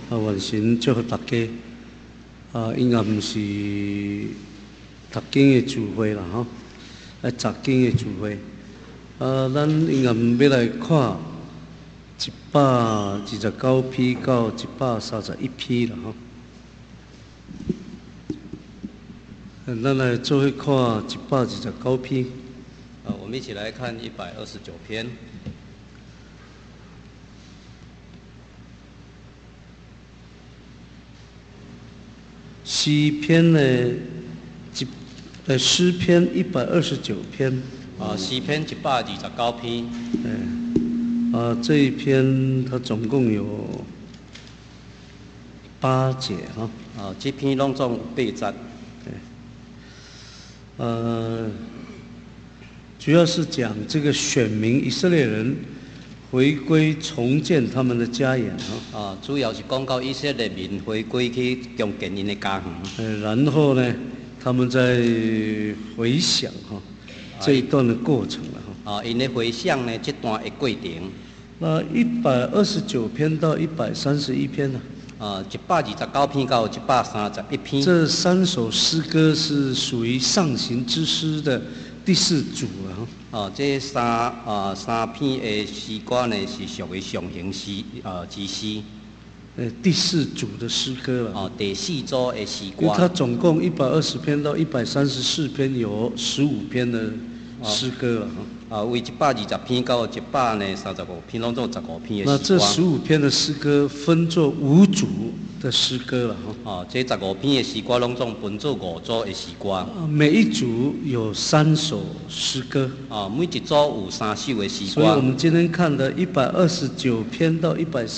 完成祝福大家。应该毋是读经的聚会啦，吼，读经的聚会。咱应该要来看129篇到131篇啦，吼。咱来做伙看129篇。 我们一起来看129篇。 诗篇呢，诗篇129篇。 诗篇129篇。 这一篇它总共有8节哈。 这篇拢总有8节。 主要是讲这个选民以色列人回归重建他们的家园哈。 主要是讲到以色列民回归去重建因的家园。 然后呢，他们在回想哈这一段的过程了哈。因的回想呢这段的过程。 那129篇到131篇呢 ？129篇到131篇。 这3首诗歌是属于上行之诗的第4组了。 这三篇的诗歌呢是属于上行诗之诗。 第4组的诗歌了。 第4组的诗歌。 因为它总共120篇到134篇，有15篇的诗歌了。 为120篇到135篇，拢总15篇的诗歌。 那这15篇的诗歌分作5组的诗歌了哈。这15篇的诗歌拢总分作5组的诗歌。 每一组有3首诗歌。 每一组有3首的诗歌。 所以我们今天看的129篇到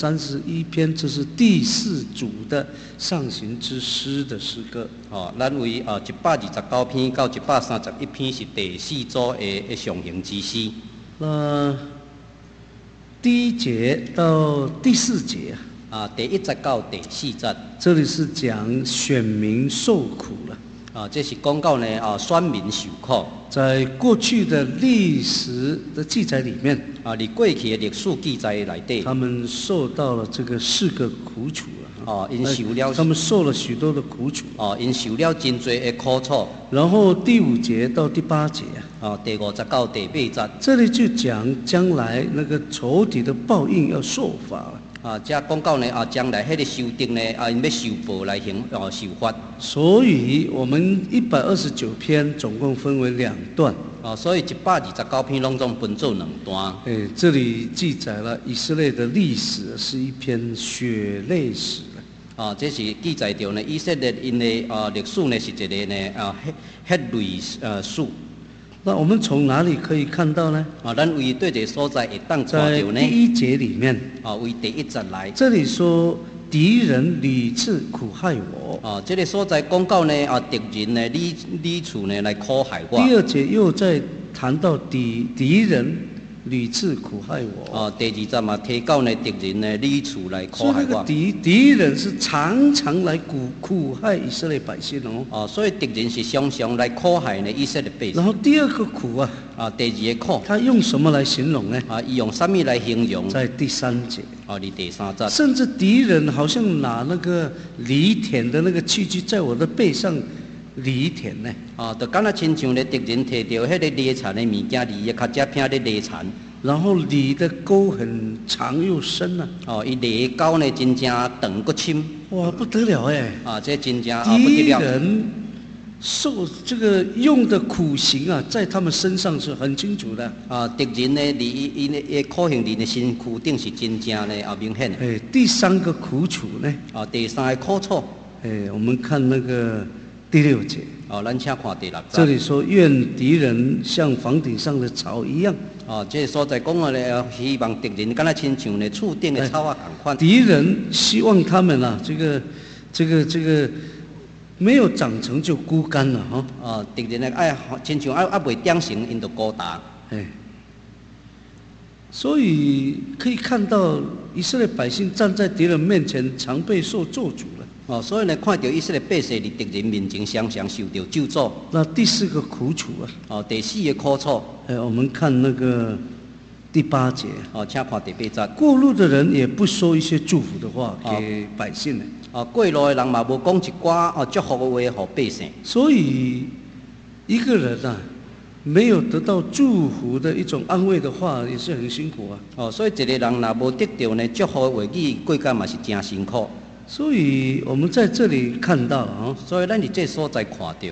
131篇，这是第4组的上行之诗的诗歌。 咱为129篇到131篇是第4组的上行之诗。 那第1节到第4节第1节到第4节， 这里是讲选民受苦了。 这是讲到呢选民受苦。 在过去的历史的记载里面， 你过去的历史记载内底， 他们受到了这个4个苦楚了。 因受了， 他们受了许多的苦楚。 因受了真多的苦楚。 然后第5节到第8节第5节到第8节， 这里就讲将来那个仇敌的报应要受罚了。 这讲到呢将来迄个受敌呢因要受报来受罚。 所以我们129篇总共分为2段。 所以129篇拢总分做2段。 这里记载了以色列的历史是一篇血泪史。 这是记载着呢以色列因的历史呢是一个呢血泪史。 那我们从哪里可以看到呢？ 咱为对这所在会当看到呢。 在第1节里面， 为第1节来， 这里说敌人屡次苦害我。 这个所在讲到呢敌人呢屡次呢来苦害我。 第2节又在谈到敌人屡次苦害我。 第2节嘛提到呢敌人呢屡次来苦害我。 所以那个敌人是常常来苦害以色列百姓所以敌人是常常来苦害呢以色列百姓。 然后第2个苦第2个苦， 他用什么来形容呢？ 伊用什么来形容？ 在第3节。 第3节。 甚至敌人好像拿那个犁田的那个器具在我的背上犁田呢。 就敢若亲像咧敌人摕到迄个犁田的物件，犁的脚只拼咧犁田。 然后犁的沟很长又深伊犁沟呢真正长又深。 哇，不得了这真正不得了。 敌人受这个用的苦刑在他们身上是很清楚的。 敌人呢，伊的苦刑伫呢身躯顶是真正呢明显的。 第3个苦楚呢？ 第3个苦楚。 我们看那个第6节。 咱请看第6节。 这里说愿敌人像房顶上的草一样。 这所在讲呢，希望敌人敢若亲像呢厝顶的草同款。 敌人希望他们这个没有长成就枯干了敌人呢爱亲像未长成，因就孤单。 所以可以看到以色列百姓站在敌人面前，常被受咒诅了。 所以呢，看到以色列百姓伫敌人面前常常受到咒诅。 那第4个苦楚第4个苦楚。 我们看那个第8节。 哦，请看第8节。 过路的人也不说一些祝福的话给百姓呢。 过路的人嘛无讲一寡祝福的话给百姓。 所以一个人啊，没有得到祝福的一种安慰的话，也是很辛苦啊。 所以一个人若无得到呢祝福的话语，过间嘛是真辛苦。 所以我们在这里看到啊， 所以咱伫这所在看到，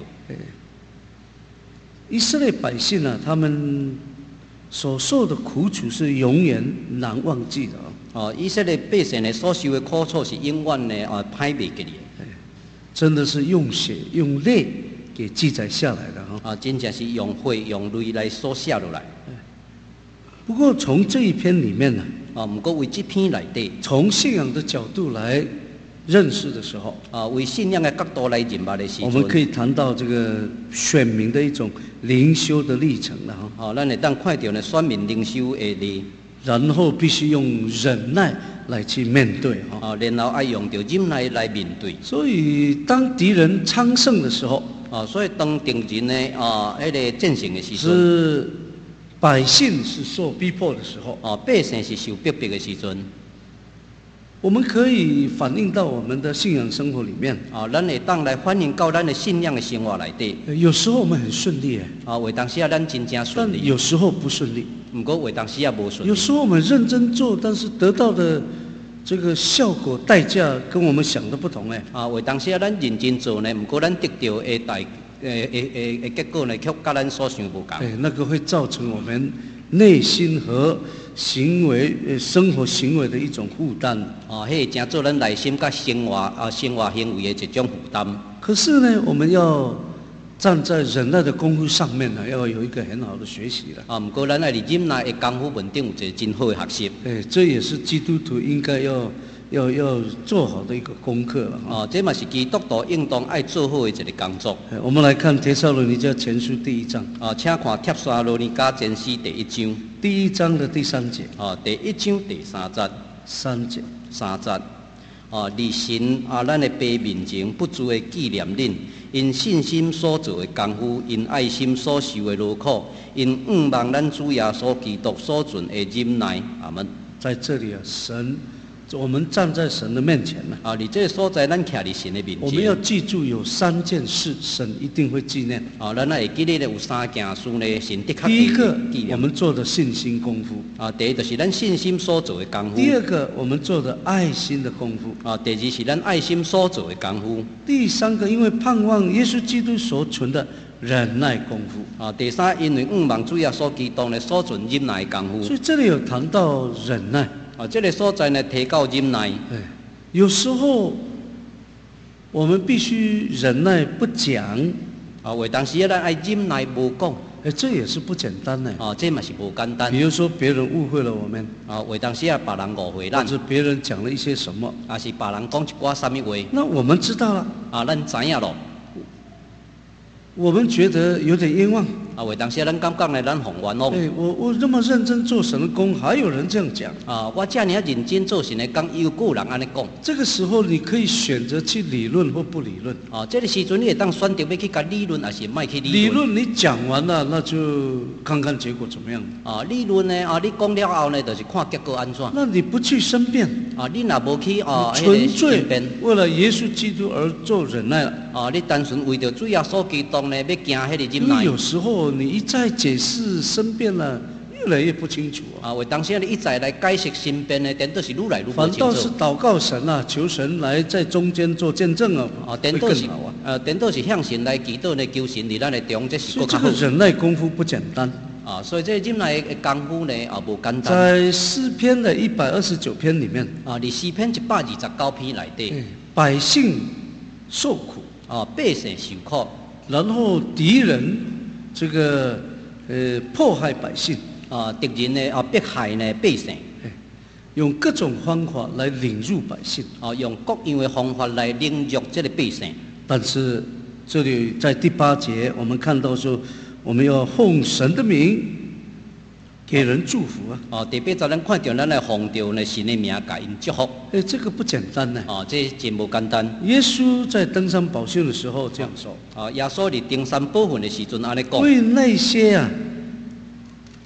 以色列百姓啊，他们所受的苦楚是永远难忘记的啊。 以色列百姓呢所受的苦楚是永远呢歹袂记哩。 真的是用血用泪给记载下来的哈。 真正是用血用泪来所写落来。 不过从这一篇里面呢， 不过为这篇内底， 从信仰的角度来认识的时候， 为信仰的角度来认识的时候， 我们可以谈到这个选民的一种灵修的历程了哈。 咱会当看到呢选民灵修的历， 然后必须用忍耐来去面对哈。 然后要用着忍耐来面对。 所以当敌人昌盛的时候， 所以当敌人呢那个战胜的时候， 是百姓是受逼迫的时候， 百姓是受逼迫的时阵。 我们可以反映到我们的信仰生活里面。 咱会当来反映到咱的信仰的生活内底。 有时候我们很顺利有当时咱真正顺利。 但有时候不顺利。 不过有当时也无顺利。 有时候我们认真做，但是得到的这个效果代价跟我们想的不同有当时咱认真做呢，不过咱得到的结果呢，却跟咱所想无同。 那个会造成我们内心和行为生活行为的一种负担。 迄真做咱内心甲生活行为的一种负担。 可是呢，我们要站在忍耐的功夫上面呢，要有一个很好的学习了。 不过咱在忍耐的功夫本顶有一个真好的学习。 这也是基督徒应该要做好的一个功课了。 这嘛是基督徒应当爱做好的一个工作。 我们来看帖撒罗尼迦前书第1章。 请看帖撒罗尼迦前书第1章。 第1章的第3节。 第1章第3节。3節。立神咱的爸面前不住的纪念恁，因信心所做的功夫，因爱心所受的劳苦，因仰望咱主耶稣基督所存的忍耐。阿门。 在这里我们站在神的面前了。 你这所在，咱徛在神的面前。 我们要记住有3件事，神一定会纪念。 咱会记得有3件事呢，神的确第一个， 纪念。 我们做的信心功夫。 第一就是咱信心所做的功夫。 第二个，我们做的爱心的功夫。 第二是咱爱心所做的功夫。 第3个，因为盼望耶稣基督所存的忍耐功夫。 第3，因为仰望主耶稣基督呢所存忍耐功夫。 所以这里有谈到忍耐。 这个所在呢，提到忍耐。 有时候我们必须忍耐不讲。 有当时咱爱忍耐无讲。 这也是不简单的。 这嘛是无简单。 比如说别人误会了我们。 有当时别人误会咱。 或者别人讲了一些什么。 是别人讲一寡什么话。 那我们知道了。 咱知影咯。 我们觉得有点冤枉。 有当时咱感觉呢，咱互冤枉。 我那么认真做神的工，还有人这样讲。 我这么认真做神的工，又有人安尼讲。 这个时候你可以选择去理论或不理论。 这个时阵你会当选择要去甲理论，还是卖去理论？ 理论你讲完了，那就看看结果怎么样。 理论呢，你讲了后呢，就是看结果安怎。 那你不去申辩。 你若无去纯粹为了耶稣基督而做忍耐了。 你单纯为着主耶稣基督呢，要行迄个忍耐。 因为有时候你一再解释申辩了，越来越不清楚。 为当时你一再来解释申辩呢，颠倒是愈来愈不清楚。 反倒是祷告神求神来在中间做见证颠倒是向神来祈祷呢，求神伫咱的中，这是更好。所以这个忍耐功夫不简单。 所以这忍耐的功夫呢，无简单。 在诗篇的129篇里面， 伫诗篇129篇内底， 百姓受苦， 百姓受苦， 然后敌人这个迫害百姓， 敌人呢迫害呢百姓， 用各种方法来领入百姓， 用各样的方法来领入这个百姓。 但是这里在第8节，我们看到说，我们要奉神的名给人祝福第8节咱看到咱来奉着呢神的名给因祝福。 这个不简单呢。 这真无简单。 耶稣在登山宝训的时候这样说。 耶稣伫登山宝训的时阵安尼讲。 为那些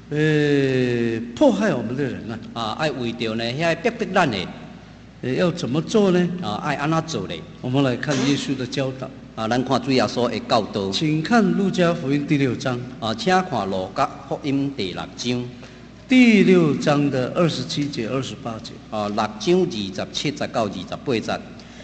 迫害我们的人啊， 爱为着呢遐逼迫咱的要怎么做呢？ 爱安怎做呢？ 我们来看耶稣的教导。 咱看主耶稣的教导。 请看路加福音第6章。 请看路加福音第6章。 第6章的27节、28节。 6章27节到28节。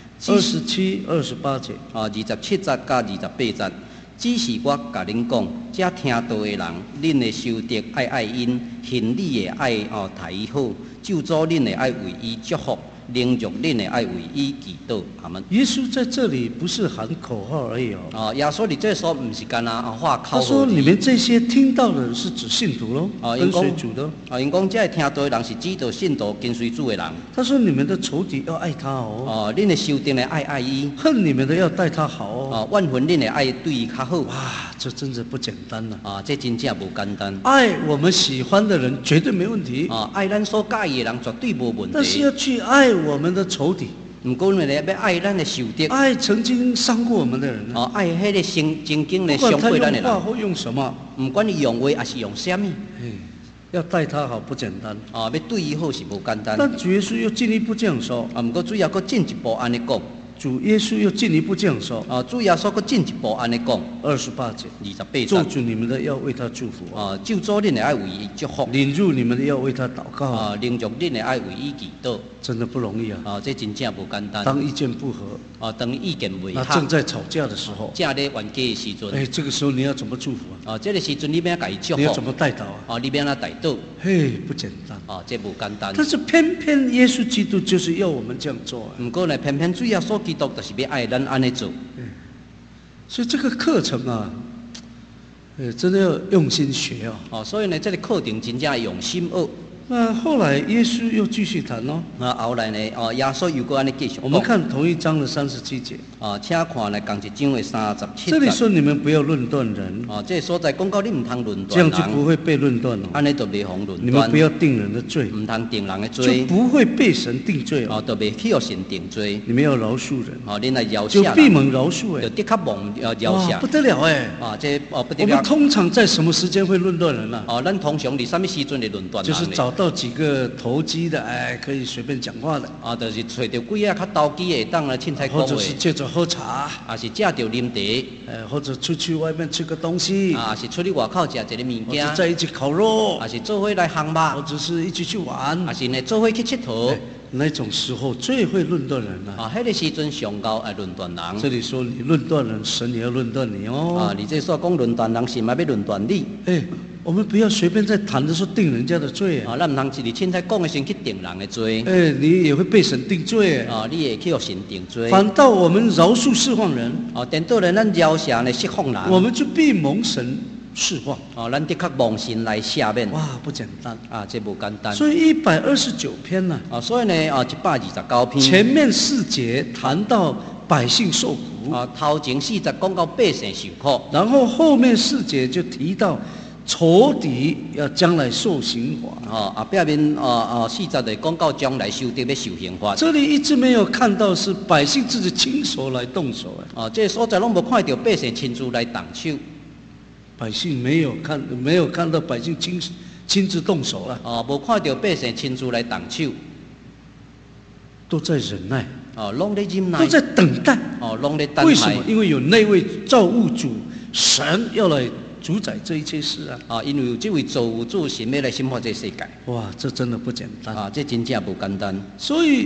27、28节。 27节到28节。只是我甲恁讲，这听道的人，恁的修德爱爱因，行礼的爱待伊好，救助恁的爱为伊祝福。灵dục恁的爱为伊祈祷，阿们。 耶稣在这里不是喊口号而已哦。 耶稣你这说不是干啊画口号。 他说你们这些听到的人是指信徒喽，跟随主的。 因讲这听到的人是指导信徒跟随主的人。 他说你们的仇敌要爱他哦。 恁的修定的爱伊。 恨你们的要待他好哦。 怨恨恁的爱对伊较好。 哇，这真的不简单了。 这真正不简单。 爱我们喜欢的人绝对没问题。 爱咱所介意的人绝对无问题。 但是要去爱我们的仇敌。 不过呢，要爱咱的仇敌， 爱曾经伤过我们的人。 爱迄个曾经的伤过咱的人。 不管他用话或用什么， 不管你用话还是用什么， 要待他好不简单。 要对伊好是不简单。 但主耶稣又进一步这样说。 不过主要搁进一步安尼讲。 主耶稣又进一步这样说。 主耶稣搁进一步安尼讲。 28节。 28节。 咒诅你们的要为他祝福。 救助恁的爱为伊祝福。 领入你们的要为他祷告。 领入恁的爱为伊祈祷。 真的不容易啊。 这真正不简单。 当意见不合。 当意见不合。 正在吵架的时候。 正在冤家的时阵。 这个时候你要怎么祝福啊？ 这个时阵你要甲伊祝福。 你要怎么带祷啊？ 你要安怎带祷？ 不简单。 这不简单。 但是偏偏耶稣基督就是要我们这样做。 不过呢，偏偏主耶稣基督就是要爱咱安尼做。 所以这个课程啊，真的要用心学哦。 所以呢，这个课程真正用心学。 那后来耶稣又继续谈哦。 后来呢，耶稣又搁安尼继续讲。 我们看同一章的37节。 请看呢，同一章的37节。 这里说你们不要论断人。 这个所在讲到你唔通论断人。 这样就不会被论断哦。 安尼就袂互论断。 你们不要定人的罪。 唔通定人的罪。 就不会被神定罪哦。 就袂去互神定罪。 你们要饶恕人。 恁来饶恕人。 就闭门饶恕哎。 就的确蒙饶恕。 不得了哎。 这不得了。 我们通常在什么时间会论断人呢？ 咱通常伫什么时阵会论断人？ 就是找到几个投机的，可以随便讲话的。 就是找到几啊较投机的，当来凊彩讲话。 或者是借着喝茶。 是借着啉茶。 或者出去外面吃个东西。 是出去外口食一个物件。 或者在一起烤肉。 是做伙来烘肉。 或者是一起去玩。 是呢做伙去佚佗。 那种时候最会论断人了。 迄个时阵上高爱论断人。 这里说你论断人，神也要论断你哦。 你这说讲论断人，神嘛要论断你。 我们不要随便在谈的时候定人家的罪。 咱唔通一日凊彩讲的先去定人的罪。 你也会被神定罪。 你也去互神定罪。 反倒我们饶恕释放人。 等到了咱饶恕呢释放人。 我们就必蒙神释放。 咱的确蒙神来赦免。 哇，不简单这不简单。 所以129篇呢。 所以呢129篇。 前面4节谈到百姓受苦。 头前4节讲到百姓受苦。 然后后面4节就提到。仇敌要将来受刑罚。 表面4节就讲到将来受敌要受刑罚。 这里一直没有看到是百姓自己亲手来动手。 这所在拢无看到百姓亲自来动手。 百姓没有看到百姓亲自动手了。 无看到百姓亲自来动手。 都在忍耐。 拢在忍耐。 都在等待。 拢在等待。 为什么？因为有那位造物主神要来。主宰这一切事因为有这位造物主神要来审判这世界。哇， 这真的不简单这真正不简单。 所以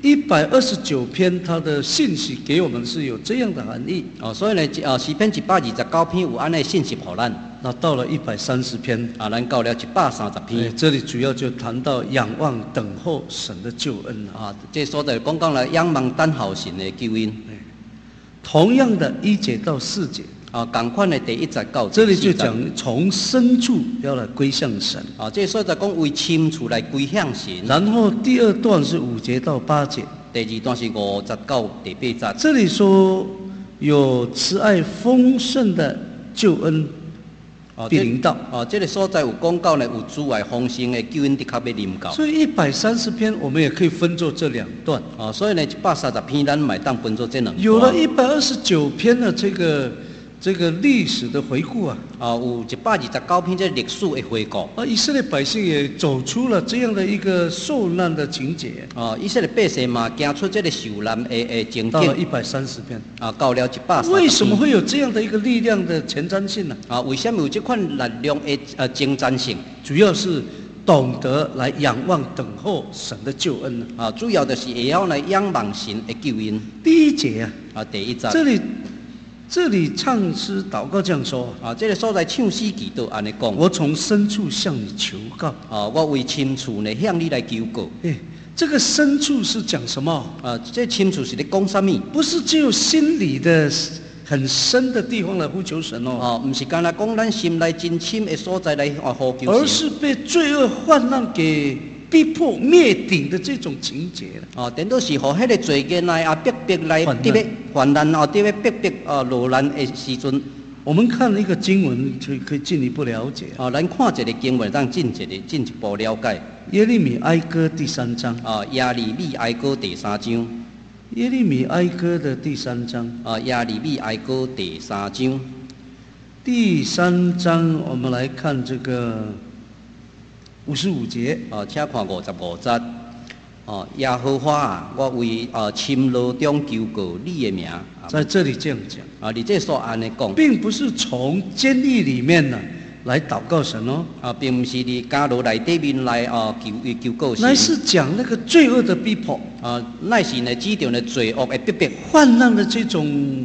129篇它的信息给我们是有这样的含义。 所以呢，诗篇129篇有安尼信息给咱。 那到了130篇咱到了130篇。 这里主要就谈到仰望等候神的救恩这所在讲到了仰望等候神的救恩。 同样的1节到4节。 同款的第1节到4节。 这里就讲从深处要来归向神。 这所在讲为深处来归向神。 然后第2段是5节到8节。 第2段是5节到第8节。 这里说有慈爱丰盛的救恩必临到。 这个所在有讲到呢，有慈爱丰盛的救恩的确要临到。 所以130篇我们也可以分作这2段。 所以呢130篇咱买当分作这2段。 有了129篇的这个历史的回顾啊。 有129篇这历史的回顾。 以色列百姓也走出了这样的一个受难的情节。 以色列百姓嘛，行出这个受难的情景。 到了130篇。 到了130。 为什么会有这样的一个力量的前瞻性呢？ 为什么有这款力量的前瞻性？ 主要是懂得来仰望等候神的救恩呢。 主要就是会晓来仰望神的救恩。 第1节第1节。 这里唱诗祷告这样说这个所在唱诗祈祷安尼讲。 我从深处向你求告。 我为深处呢向你来求告。 这个深处是讲什么？ 这深处是在讲什么？ 不是只有心里的很深的地方来呼求神哦。 不是干那讲咱心内真深的所在来呼求神。 而是被罪恶患难给逼迫灭顶的这种情节了。 等到是和迄个罪孽来逼迫来得要患难得要逼迫落难的时阵， 我们看一个经文就可以进一步了解。 咱看一个经文，让进一步了解。 耶利米哀歌第3章。 耶利米哀歌第3章。 耶利米哀歌的第3章。 耶利米哀歌第3章。 第3章，我们来看这个55节。 请看55节。耶和华啊，我为深罗中求告你的名。 在这里这样讲。 你这所安尼讲， 并不是从监狱里面呢来祷告神哦。 并不是你监牢内底面来求告神。 乃是讲那个罪恶的逼迫。 乃是呢指着呢罪恶的逼迫。 患难的这种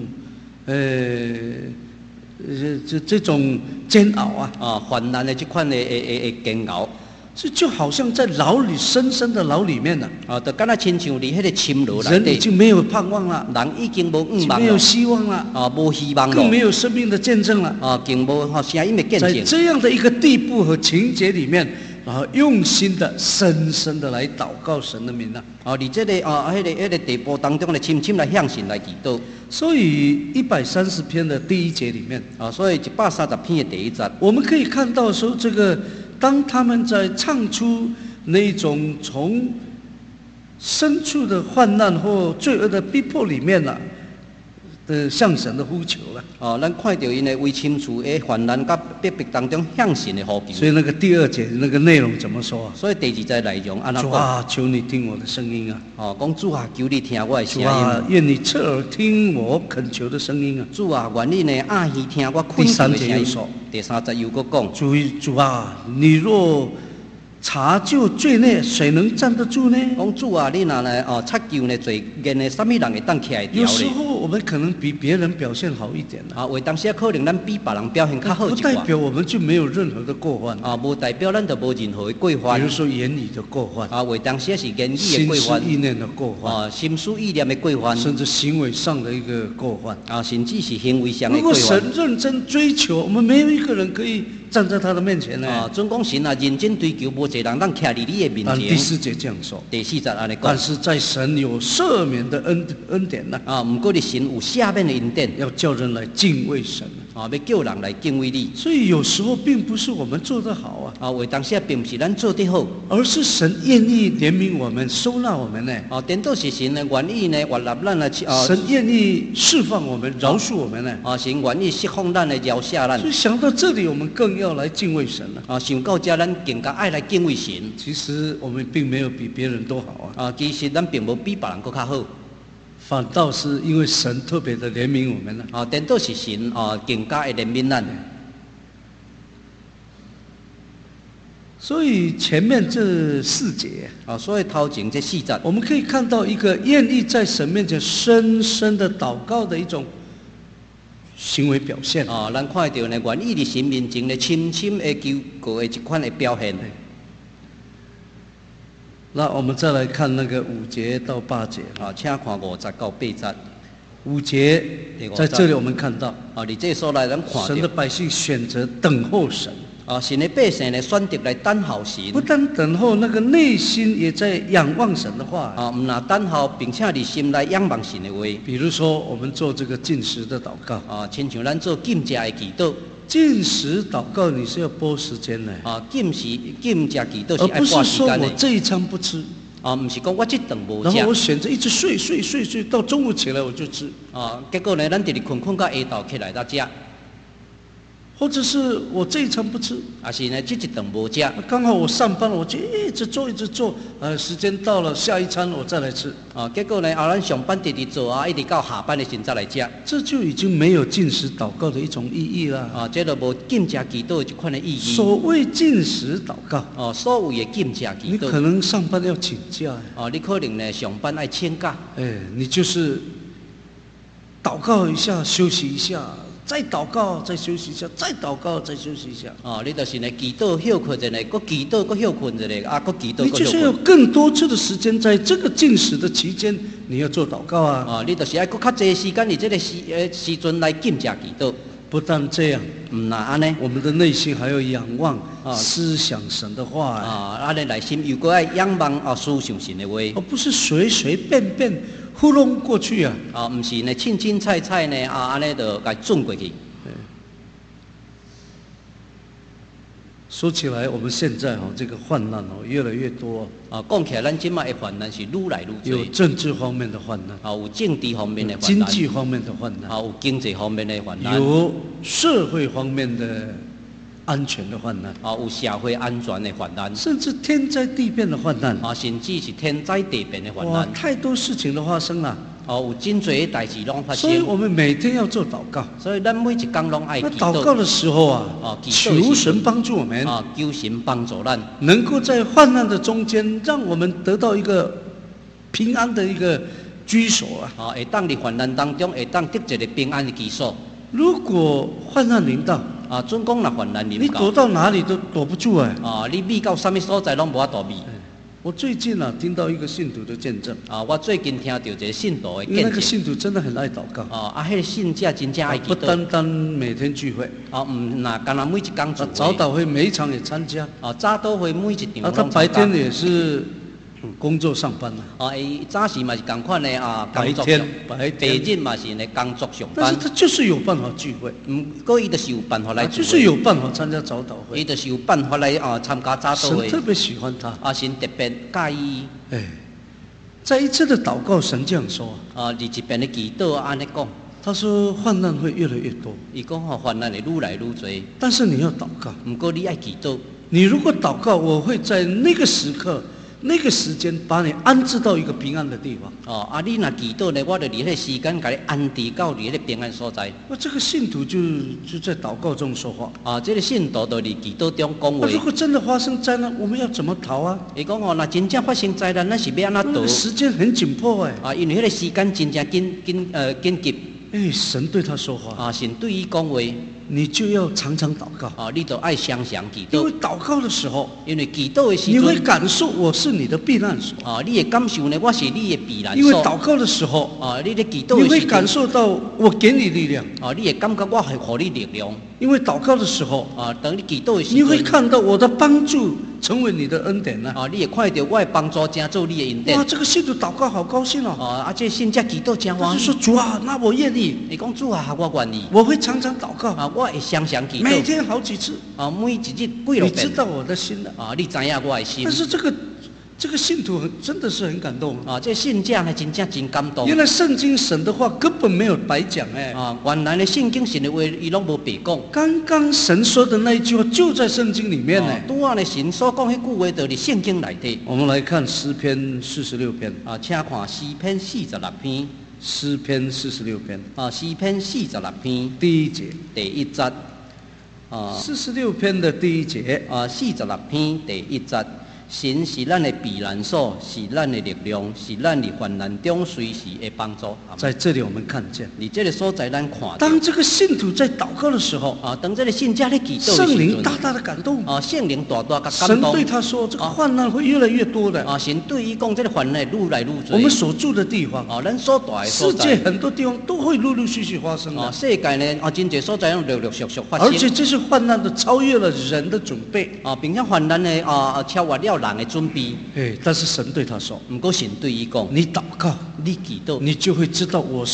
这种煎熬啊。 患难的这款的煎熬。 这就好像在牢里深深的牢里面呢。 就敢若亲像你迄个深牢内底。 人已经没有盼望了。 人已经无望了。 没有希望了。 无希望了。 更没有生命的见证了。 更无声音的见证。 在这样的一个地步和情节里面，然后用心的、深深的来祷告神的名你这个迄个地步当中的深深来向神来祈祷。 所以130篇的第1节里面， 所以130篇的第1节， 我们可以看到说这个。当他们在唱出那种从深处的患难或罪恶的逼迫里面的向神的呼求了。 咱看到因的为深处的患难甲逼迫当中向神的呼求。 所以那个第2节那个内容怎么说？ 所以第2节内容安怎讲？ 主啊，求你听我的声音讲主啊，求你听我的声音。 主啊，愿你侧耳听我恳求的声音主啊，愿你呢爱耳听我恳求的声音。第3节又讲。 主啊，你若查究罪孽，谁能站得住呢？ 讲主啊，你若来查究呢罪孽呢，什么人会当起来掉呢？ 有时候我们可能比别人表现好一点为当时可能咱比别人表现较好一点。 不代表我们就没有任何的过犯无代表咱就无任何的过犯。 比如说言语的过犯为当时是言语的过犯。 心思意念的过犯。 心思意念的过犯。 甚至行为上的一个过犯。 甚至是行为上的过犯。 如果神认真追求，我们没有一个人可以站在他的面前呢。 总讲神认真追求，无一个人当徛伫你的面前。 第4节这样说。 第4节安尼讲。 但是在神有赦免的恩典不过你神有赦免的恩典， 要叫人来敬畏神要叫人来敬畏你。 所以有时候并不是我们做得好为当时并不是咱做得好， 而是神愿意怜悯我们、收纳我们呢。 颠倒是神呢愿意呢悦纳咱的。 神愿意释放我们、饶恕我们呢。 神愿意释放咱的、饶赦咱。 所以想到这里，我们更要来敬畏神了。 想到这，咱更加爱来敬畏神。 其实我们并没有比别人都好其实咱并无比别人更较好。 反倒是因为神特别的怜悯我们颠倒是神更加的怜悯咱。 所以前面这4节所以头前这4节， 我们可以看到一个愿意在神面前深深的祷告的一种行为表现。 咱看到呢，愿意伫神面前呢深深的求告的一款的表现。 那我们再来看那个5节到8节请看5节到8节。 5节在这里我们看到你这所来咱看到神的百姓选择等候神。 神的百姓呢选择来等候神。 不但等候，那个内心也在仰望神的话。 不但等候，并且伫心内仰望神的话。 比如说，我们做这个禁食的祷告亲像咱做禁食的祈祷。 禁食祷告你是要拨时间的禁食祈祷是而不要花是说时间的。 我这一餐不吃， 不是讲我这顿无然后我食， 选择一直睡，到中午起来我就吃。 结果呢，咱直直困到下昼起来才食。 或者是我这一餐不吃， 啊是呢，这一顿无食， 刚好我上班了，我就一直做，时间到了，下一餐我再来吃。 结果呢，咱上班直做啊，一直到下班的时候再来食。 这就已经没有禁食祷告的一种意义了。 这就无禁食祈祷的一款的意义。 所谓禁食祷告， 所谓的禁食祈祷， 你可能上班要请假， 你可能呢上班要请假， 你就是祷告一下，休息一下。再祷告，再休息一下；再祷告，再休息一下。 你就是呢，祈祷休困一下，搁祈祷，搁休困一下，搁祈祷， 你就是有更多次的时间，在这个禁食的期间，你要做祷告啊。 你就是要搁较济时间，你这个时阵来禁食祈祷。 不但这样， 那安尼， 我们的内心还要仰望思想神的话。 安尼内心又搁要仰望思想神的话， 而不是随随便便糊弄过去啊。 不是呢，清清菜菜呢安尼就该转过去。 说起来，我们现在这个患难越来越多。 讲起来，咱今麦的患难是愈来愈多。 有政治方面的患难， 有政治方面的患难， 经济方面的患难， 有经济方面的患难， 有社会方面的安全的患难， 有社会安全的患难， 甚至天灾地变的患难， 甚至是天灾地变的患难。 太多事情的发生了。 有真多的代志拢发生。 所以我们每天要做祷告。 所以咱每一天拢爱祈祷。 祷告的时候求神帮助我们。 求神帮助咱， 能够在患难的中间，让我们得到一个平安的一个居所啊。 会当伫患难当中，会当得一个平安的居所。 如果患难临到， 准讲若患难临到， 你躲到哪里都躲不住你避到什么所在拢无法躲避。 我最近听到一个信徒的见证。 我最近听到一个信徒的见证。 因为那个信徒真的很爱祷告。 迄个信者真正爱祈祷。 不单单每天聚会。 那干那每一天聚会。 早祷会每一场也参加。 早祷会每一场拢参加。 他白天也是工作上班早时嘛是同款的白日嘛是呢工作上班。 但是他就是有办法聚会。 过伊就是有办法来聚会。 就是有办法参加早祷会。 伊就是有办法来参加早祷会。 神特别喜欢他。 神特别介意。 在一次的祷告，神这样说。 一遍的祈祷安尼讲。 他说患难会越来越多。 伊讲患难会愈来愈多。 但是你要祷告。 不过你爱祈祷。 你如果祷告，我会在那个时刻。那个时间把你安置到一个平安的地方。 你若祈祷呢，我就伫迄个时间把你安置到伫迄个平安所在。 这个信徒就在祷告中说话。 这个信徒就伫祈祷中讲话。 如果真的发生灾难，我们要怎么逃啊？ 伊讲若真正发生灾难，咱是要安怎逃？ 时间很紧迫因为迄个时间真正紧急。 神对他说话。 神对伊讲话。 你就要常常祷告。 你就爱常常祈祷。 因为祷告的时候， 因为祈祷的时候， 你会感受我是你的避难所。 你会感受呢，我是你的避难所。 因为祷告的时候， 你的祈祷， 你会感受到我给你力量。 你会感觉我会给你力量。 因为祷告的时候， 等你祈祷的时候， 你会看到我的帮助成为你的恩典你会看到我的帮助成做你的恩典。 这个信徒祷告好高兴这信者祈祷真欢喜。 他就说主啊，那我愿意。 你讲主啊，我愿意。 我会常常祷告。 我会常常祈祷。 每天好几次。 每一日几落遍。 你知道我的心的。 你知影我的心。 但是这个信徒真的是很感动这信者呢真正真感动。 原来圣经神的话根本没有白讲原来的圣经神的话伊拢无白讲。 刚刚神说的那一句话就在圣经里面拄仔呢神所讲迄句话就伫圣经内底。 我们来看诗篇46篇。 请看诗篇46篇。 诗篇46篇。 诗篇46篇第一节。 第一节。 46篇的第一节。 46篇第一节。神是咱的避难所，是咱的力量，是咱的患难中随时的帮助。 在这里我们看见， 你这个所在咱看到。 当这个信徒在祷告的时候， 当这个信者在祈祷的时候， 圣灵大大的感动。 圣灵大大的感动。 神对他说：“这个患难会越来越多的。” 神对伊讲，这个患难愈来愈多。 我们所住的地方， 咱所在的所在， 世界很多地方都会陆陆续续发生的。 世界呢，真侪所在拢陆陆续续发生。 而且这是患难的超越了人的准备。 并且患难呢，超越了人的准备。 但是神对他说：“ 不过神对伊讲， 你祷告， 你祈祷， 你就会知道我是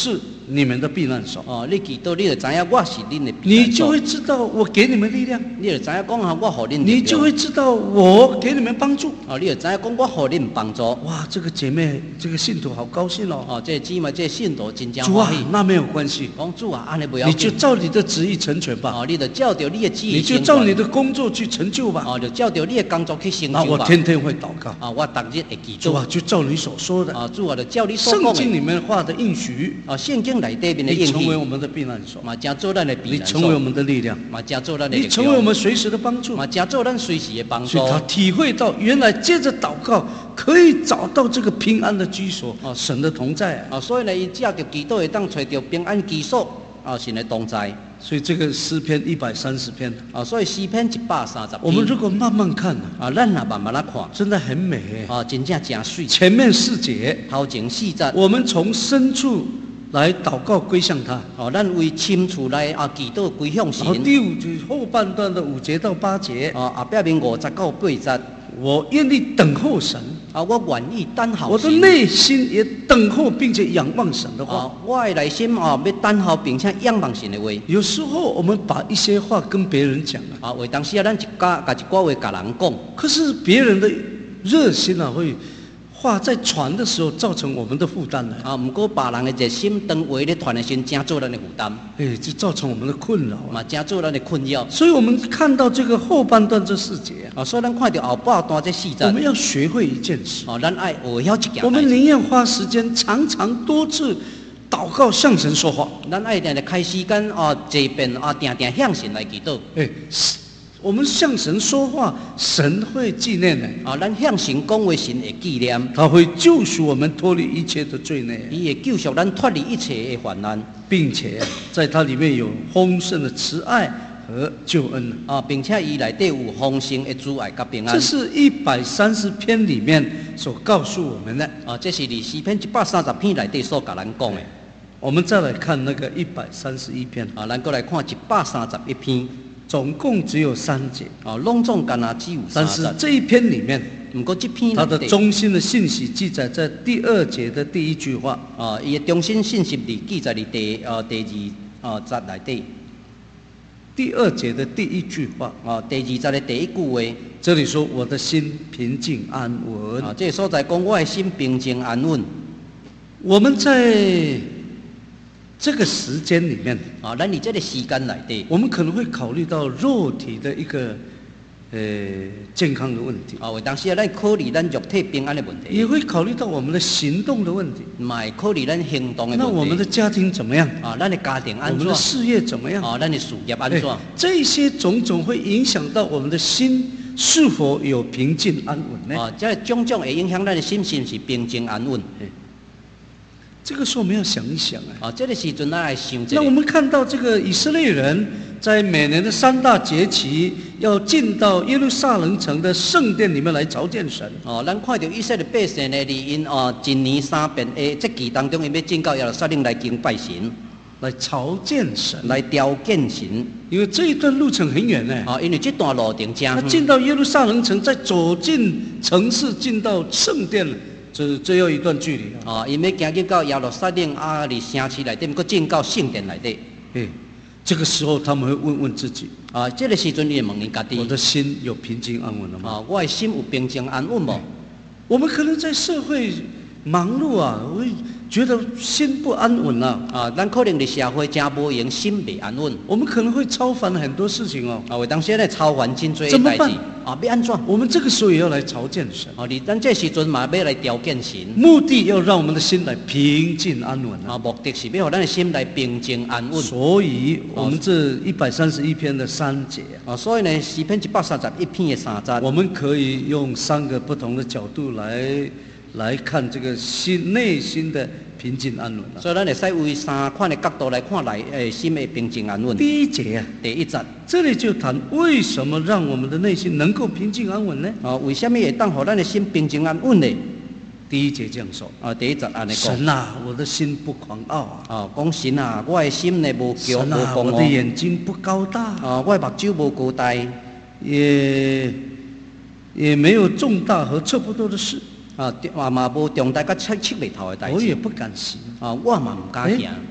你们的避难所。 哦，你祈祷，你就知影我是恁的避你难所， 就会知道我给你们力量， 你就知影讲我互恁力量， 你就会知道我给你们帮助。 哦，你就知影讲我互恁帮助。 哇，这个姐妹，这个信徒好高兴哦！ 哦，这姊妹，这信徒真正主啊欢喜。， 那没有关系， 讲主啊，安尼不要你就紧。 照你的旨意成全吧， 哦，你就照着你的旨意你就成全照你的工作去成就吧。 哦，就照着你的工作去成那就吧。 我天天会祷告， 啊，我逐日会祈主啊， 祷。 就照你所说的， 啊，主啊，就照你所圣讲的。 经里面画的应许， 啊，圣经内底面的应你成为我许， 们的避难所， 嘛正做咱的避难你成为我所， 们的力量， 嘛正做咱的力你成为我量， 们随时的帮助。 嘛正做咱随时的帮助所以。他体会到，原来借着祷告可以找到这个平安的居所，神的同在啊。 啊，所以呢，伊借着祈祷会当找着平安居所，啊，神的同在。 所以这个诗篇130篇， 啊，所以诗篇130篇， 我们如果慢慢看啊， 啊，咱也慢慢来看， 真的很美。 啊，真正真水。 前面4节， 头前4节， 我们从深处来祷告归向他。 哦，咱为深处来啊祈祷归向神然后。第5节后半段的5节到8节， 啊，后壁面50到8节， 我愿意等候神， 啊，我愿意等候我的神。 内心也等候并且仰望神的话。 啊，我的内心啊要等候并且仰望神的话。 有时候我们把一些话跟别人讲啊， 啊，为当时啊，咱甲一寡话甲人讲， 可是别人的热心啊，会话在传的时候造成我们的负担呢。 啊，毋过别人的热心当话咧传的时，真做咱的负担， 哎，就造成我们的困扰啊。 嘛真做咱的困扰。 所以我们看到这个后半段这4节啊， 啊，所以咱看到后半段这4 我们节， 要学会一件事， 哦，咱爱学晓一件我们代志， 宁愿花时间常常多次祷告向神说话。 咱爱定定开时间啊，坐遍啊，定定向神来祈祷。 哎，我们向神说话，神会纪念的， 啊，咱向神讲话，神会纪念， 他会救赎我们脱离一切的罪孽， 伊会救赎咱脱离一切的患难。 并且在它里面有丰盛的慈爱和救恩。 啊，并且伊内底有丰盛的主爱甲平安。 这是130篇里面所告诉我们的。 啊，这是诗篇130篇内底所甲咱讲的。 我们再来看那个131篇， 啊，咱过来看131篇。 总共只有3节， 啊，拢总干那只有但 3节。 是这一篇里面， 毋过这篇它的内底， 中心的信息记载在第2节的第1句话。 啊，伊的中心信息里记载伫第2节内底。 第2节的第1句话， 啊，第2节的第一句话。 这里说我的心平静安稳。 啊，这个所在讲我的心平静安稳。 我们在这个时间里面， 啊，咱伫这个时间内底， 我们可能会考虑到肉体的一个健康的问题， 啊，有当时啊，咱考虑咱肉体平安的问题， 也会考虑到我们的行动的问题。 嘛会考虑咱行动的那我问题。 们的家庭怎么样？ 啊，咱的家庭我安怎？ 们的事业怎么样？ 啊，咱的事业安哎怎？ 这些种种会影响到我们的心是否有平静安稳呢？ 啊，这种种会影响咱的心是毋是平静安稳。 这个时候我们要想一想啊。 啊，这个时阵咱来想一下。 那我们看到这个以色列人在每年的3大节期要进到耶路撒冷城的圣殿里面来朝见神。 哦，咱看到以色列百姓呢，伫因一年3遍的节期当中，因要进到耶路撒冷来敬拜神， 来朝见神， 来雕见神。 因为这一段路程很远呢。 啊，因为这段路程真那远。 进到耶路撒冷城，再走进城市，进到圣殿，这要一段距离啊。 啊，因要行进到耶路撒冷啊，伫城市内底，毋过进到圣殿内底。 哎，这个时候他们会问问自己： 啊，这个时阵你会问因家己我，的心有平静安稳了吗？ 啊，我的心有平静安稳无？ 我们可能在社会忙碌啊，会觉得心不安稳啊。 啊，咱可能伫社会真无闲，心未安稳。 我们可能会超凡很多事情哦。 啊，有当时咧超凡真多怎么办代志。啊，要安怎？ 我们这个时候也要来朝见神， 啊，伫咱这时阵嘛要来雕见神。 目的要让我们的心来平静安稳啊， 啊。 目的是要互咱的心来平静安稳。 所以，我们这131篇的3节啊， 啊，所以呢，诗篇131篇的3节， 我们可以用3个不同的角度来看这个内心的平静安稳啊。 所以咱会使为3款的角度来看心的平静安稳。 第1节啊， 第1节， 这里就谈为什么让我们的内心能够平静安稳呢？ 啊，为什么会当互咱的心平静安稳呢？ 第1节这样说： 啊，第1节安尼讲。 神啊，我的心不狂傲啊， 啊，讲神啊，我的心呢无骄神啊，我的无狂傲。 眼睛不高大， 啊，我的目睭无高大， 也没有重大和测不多的事， 啊嘛无重大甲测袂透的代志。 我也不敢行。 啊，我嘛唔敢行。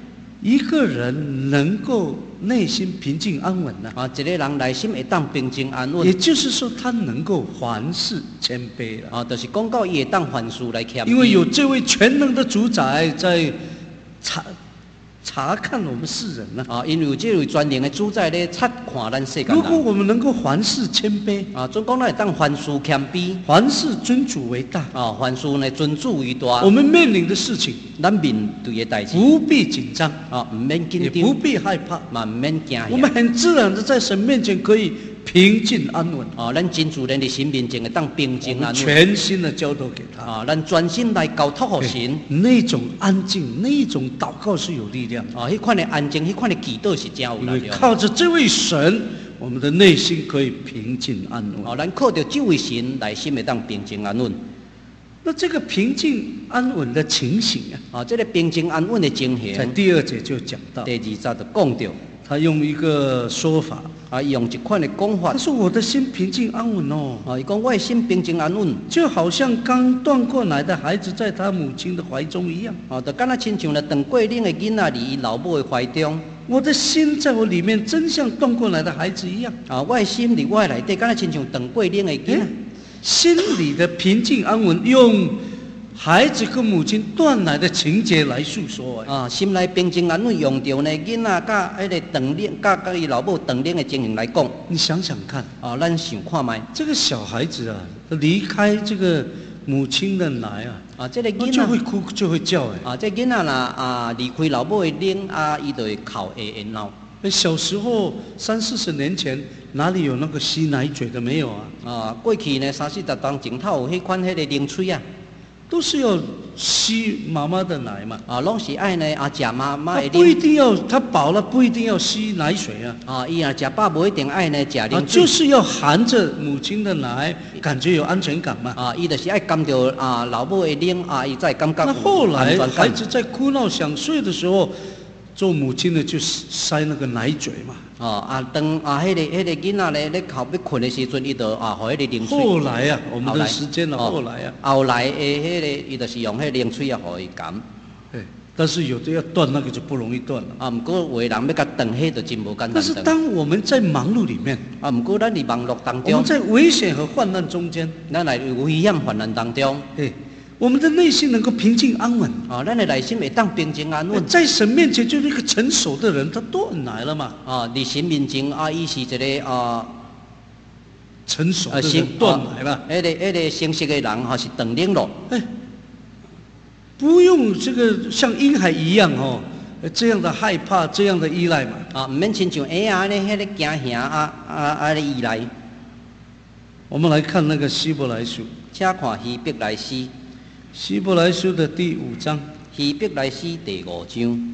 一个人能够内心平静安稳呢？ 一个人内心会当平静安稳。 也就是说，他能够凡事谦卑了。 就是讲到伊会当凡事来谦卑。 因为有这位全能的主宰在查看我们世人呢。 因为有这位全能的主宰咧察看咱世间人。 如果我们能够凡事谦卑， 总讲咱会当凡事谦卑， 凡事尊主为大， 凡事呢尊主为大。 我们面临的事情， 咱面对的代志， 不必紧张， 唔免紧张， 也不必害怕， 唔免惊吓。 我们很自然的在神面前可以平静安稳。 咱真自然的神面前会当平静安稳， 全心的交托给他。 咱专心来交托给神。 那种安静，那种祷告是有力量的。 迄款的安静，迄款的祈祷是真有力量。 因为靠着这位神，我们的内心可以平静安稳。 咱靠着这位神，内心会当平静安稳。 那这个平静安稳的情形这个平静安稳的情形， 在第2节就讲到。 第2节就讲到， 他用一个说法， 用一款的讲法。 他说：“我的心平静安稳哦。” 伊讲我的心平静安稳， 就好像刚断过奶的孩子在他母亲的怀中一样。 就敢若亲像咧断过奶的囡仔伫伊老母的怀中。 我的心在我里面，真像断过奶的孩子一样。 我的心伫我的内底，敢若亲像断过奶的囡仔。 心里的平静安稳，用孩子跟母亲断奶的情节来诉说。 心内平静安稳，用着呢囡仔甲迄个断奶，甲伊老母断奶的情形来讲。 你想想看， 咱想看卖， 这个小孩子离开这个母亲的奶这个囡仔就会哭，就会叫。 这囡仔啦离开老母的奶，伊就会哭会闹。 小时候30-40年前，哪里有那个吸奶嘴的？没有过去呢30-40年前，他有迄款迄个零嘴都是要吸妈妈的奶嘛。 拢是爱呢食妈妈的。 不一定要他饱了，不一定要吸奶水伊食饱不一定爱呢食零水。 就是要含着母亲的奶，感觉有安全感嘛。 伊就是爱含着老母的奶伊才感觉。 那后来孩子在哭闹想睡的时候，做母亲的就塞那个奶嘴嘛。 当迄个囡仔咧哭要困的时阵，伊就互迄个零水。 后来我们的时间后来的迄个伊就是用迄个零水互伊含。 但是有的要断那个就不容易断了。 不过有的人要甲断迄就真无简单。 但是当我们在忙碌里面， 不过咱伫忙碌当中， 我们在危险和患难中间， 咱来危险患难当中， 我们的内心能够平静安稳。 咱的内心会当平静安稳。 在神面前就是一个成熟的人，他断奶了嘛。 伫神面前伊是一个成熟的人断奶了。 迄个成熟的人是断奶了。 不用这个像婴孩一样这样的害怕，这样的依赖嘛。 唔免亲像婴仔咧，迄个惊吓咧依赖。 我们来看那个希伯来书， 请看希伯来书。 希伯来书的第5章。 希伯来书第5章。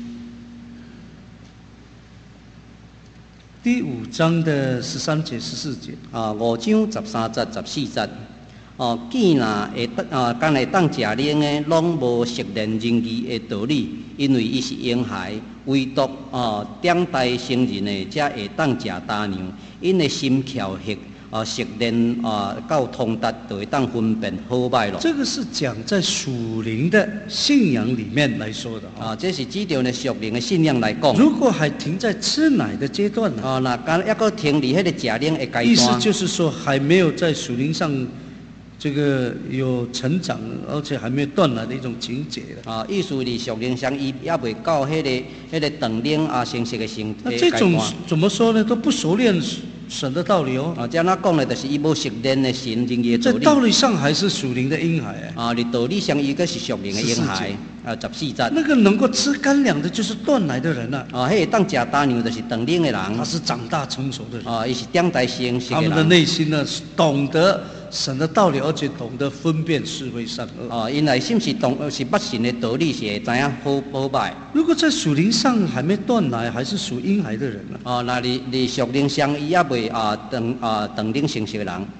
第5章的13节、14节。 5章13节、14节。既然会敢会当食奶的，拢无熟练仁义的道理，因为伊是婴孩，唯独长大成人的，才会当食大娘。因的心巧熟，熟练到通达，就会当分辨好歹咯。 这个是讲在属灵的信仰里面来说的这是指着呢属灵的信仰来讲。 如果还停在吃奶的阶段呢？ 那敢抑个停伫迄个食奶的阶段。 意思就是说，还没有在属灵上这个有成长，而且还没有断奶的一种情节意思是属灵上伊也未到迄个断奶成熟的阶段。 这种怎么说呢？都不熟练神的道理这样讲呢，就是伊无熟练的神仁义的道理。 在道理上还是属灵的婴孩伫道理上伊个是属灵的婴孩。14节。 那个能够吃干粮的，就是断奶的人迄个当食大娘就是断奶的人。 他是长大成熟的人。 伊是长大成熟的人。 他们的内心呢，懂得神的道理，而且懂得分辨是非善恶。 因内心是捌神的道理，是会知影好歹。 如果在属灵上还没断奶，还是属婴孩的人那你属灵上伊也未断奶成熟的人。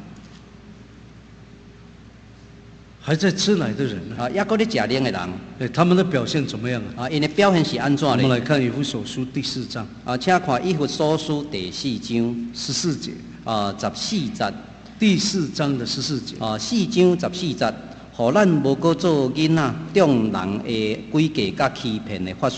还在吃奶的人也搁咧食奶的人。 他们的表现怎么样因的表现是安怎的？ 我们来看以弗所书第4章。 请看以弗所书第4章 14节。 14节。 第4章的14节。 4章14节，互咱无搁做囡仔，众人的诡计甲欺骗的法术，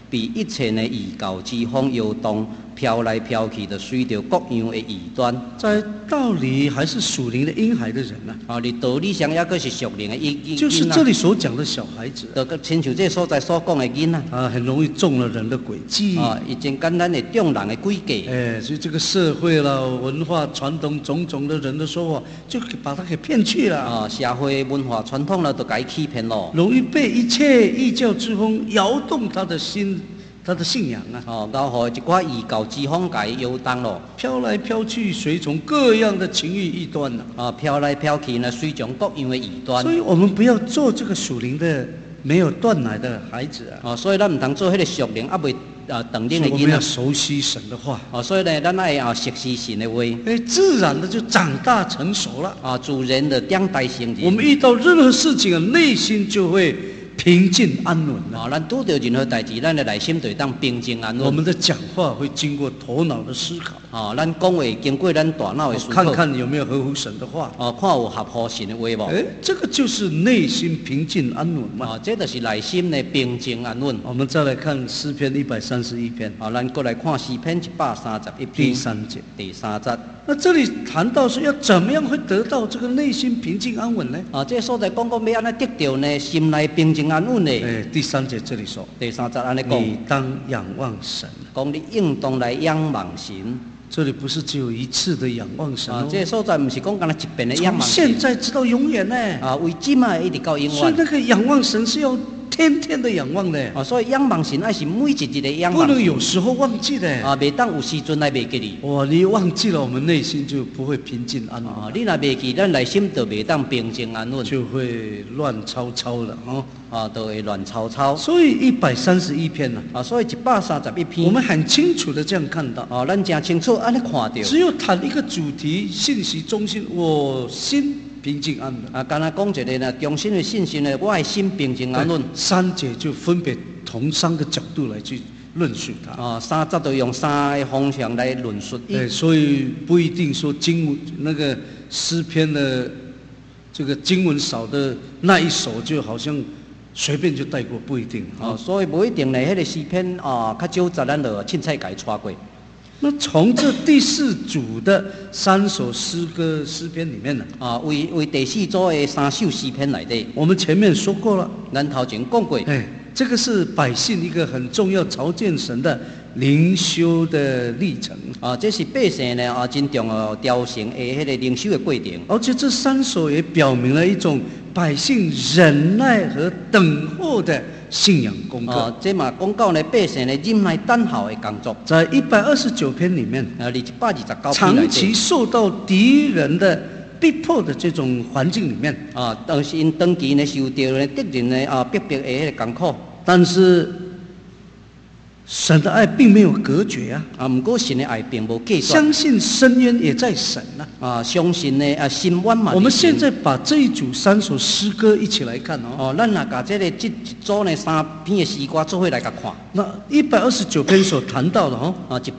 被一切的异教之风摇动，飘来飘去，就随着各样的异端。 在道理还是属灵的婴孩的人呐、 啊，你道理上也个是属灵的就是这里所讲的小孩子， 就亲像这所在所讲的囡仔。 很容易中了人的诡计。 啊，已经简单的中人的诡计。 所以这个社会啦、文化传统种种的人的说法，就把他给骗去了。 啊，社会文化传统了，都给他欺骗了。 容易被一切异教之风摇动他的心。他的信仰啊， 然后一寡异教之风给摇动了， 飘来飘去，随从各样的情欲异端啊，飘来飘去呢，随从各样的异端。 所以我们不要做这个属灵的没有断奶的孩子啊。 所以咱唔通做迄个属灵未断奶的囡仔。 我们要熟悉神的话。 所以呢，咱爱熟悉神的话。 自然的就长大成熟了。 自然的长大成人。 我们遇到任何事情啊，内心就会平静安稳了。 咱拄到任何代志，咱的内心就会当平静安稳。 我们的讲话会经过头脑的思考。 咱讲话经过咱大脑的思考。 看看有没有合乎神的话。 看有合乎神的话无。 这个就是内心平静安稳嘛。 这就是内心的平静安稳。 我们再来看诗篇131篇。 咱过来看诗篇131篇第3节。 第3节。 那这里谈到说要怎么样会得到这个内心平静安稳呢？ 这所在讲要安怎得到呢？心内平静安稳呢？ 第3节这里说。 第3节安尼讲。 你当仰望神。 讲你应当来仰望神。 这里不是只有一次的仰望神这所在不是讲干那一遍的仰望神。 从现在直到永远呢。 为即嘛一直到永远。 所以那个仰望神是要天天的仰望的。 所以仰望神还是每一日的仰望。 不能有时候忘记的。 袂当有时阵来袂记哩。 你忘记了，我们内心就不会平静安稳。 你若袂记，咱内心就袂当平静安稳。 就会乱糟糟的都会乱糟糟。 所以131篇呢。 所以131篇。 我们很清楚的这样看到。 咱真清楚安尼看到。 只有谈一个主题，信息中心，我心平静安稳。 刚才讲一个呢，中心的信心呢，我的心平静安稳。 3节就分别从3个角度来去论述它。 3节都用3个方向来论述。 所以不一定说经文那个诗篇的这个经文少的那一首就好像随便就带过，不一定。 所以不一定呢，迄个诗篇较少节咱就凊彩给带过。 那从这第4组的3首诗歌诗篇里面呢， 为第4组的3首诗篇内底， 我们前面说过了， 咱头前讲过。 这个是百姓一个很重要朝见神的灵修的历程。 这是百姓呢真重要调成的迄个灵修的过程。 而且这3首也表明了一种百姓忍耐和等候的信仰功课。 这嘛讲到呢，百姓呢忍耐等候的工作。 在129篇里面 ，129篇长期受到敌人的逼迫的这种环境里面， 但是因长期呢受到呢敌人呢逼迫的迄个艰苦， 但是神的爱并没有隔绝不过神的爱并无隔绝。 相信深渊也在神相信呢深渊嘛。 我们现在把这一组3首诗歌一起来看咱若把这一组呢3篇的诗歌做伙来甲看。 那129篇所谈到的